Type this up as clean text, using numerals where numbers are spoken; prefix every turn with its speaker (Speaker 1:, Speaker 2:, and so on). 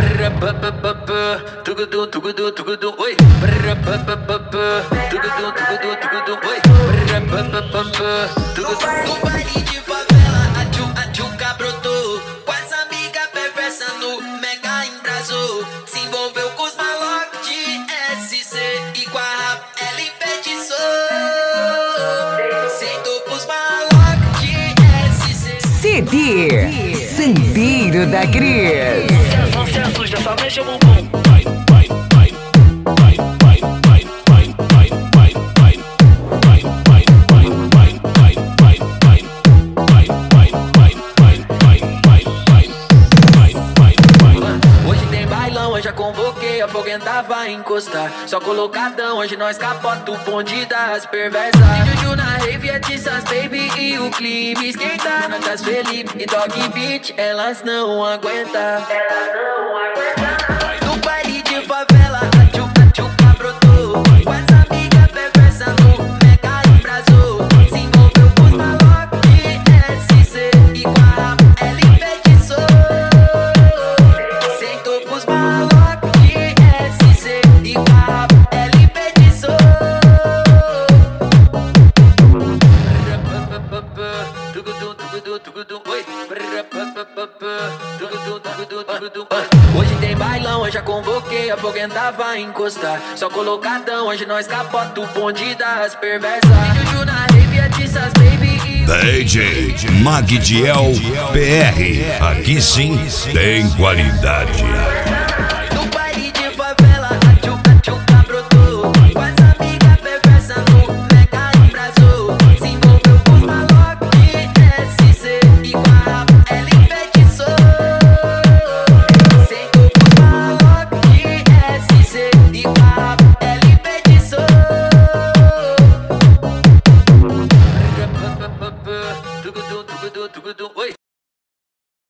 Speaker 1: Tugudum, tugudum, tugudum, oi. Tugudum, tugudum, tugudum, oi. No baile de favela, a tchuca brotou. Com as amigas perversa no mega embrasou. Se envolveu com os malocos de SC e com a rap ela enfeitiçou. Sentou pros malocos de SC.
Speaker 2: CD Sandeiro da Cris.
Speaker 3: Sucesso, já só mexe o bumbum.
Speaker 1: Hoje tem bailão, hoje já convoquei, a foguenta vai encostar. Só colocadão, hoje nós capota o bonde das perversas. E Juju na rave, é Tissas Baby e o clipe esquenta. Natas Felipe e Dog Beat, elas não aguentam. No baile de favela, a tchuca brotou. Com as amigas perversas no mega embrasou. Se envolveu com os malocos de SC e com a rap ela enfeitiçou. Sentou pros malocos de SC e com a rap ela enfeitiçou. Tugudum, tugudum, tugudum, oi. Tugudum, tugudum, tugudum, oi. Hoje tem bailão, hoje já convoquei, a foguenta vai encostar. Só colocadão, hoje nós capota o bonde das perversas. E Juju na rave, é Tissas Baby e
Speaker 4: DJ Magdiel PR. Aqui sim tem qualidade.
Speaker 1: no baile de favela, a tchuca brotou. Com as amigas perversas no mega embrasou. Se envolveu com os malocos de SC e com a rap ela enfeitiçou. Sentou pros malocos de SC e com a rap ela enfeitiçou. Tugudum, tugudum, tugudum, oi.